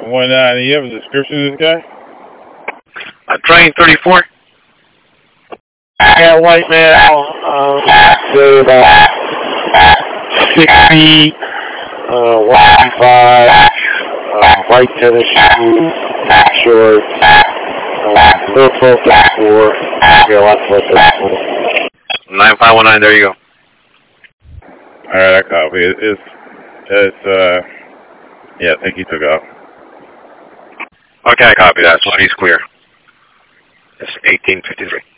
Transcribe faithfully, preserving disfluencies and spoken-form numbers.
one nine. You have a description of this guy? Uh, train thirty-four. I got a white male, um, so about six feet, uh, one fifty-five, uh, white tennis shoes, shorts, uh, little twelve thirty-four. I got a lot of twelve thirty-four. nine five one nine, there you go. Alright, I copy. It, it's, it's, uh, yeah, I think he took off. Okay, I copy that, so he's clear. It's eighteen fifty-three.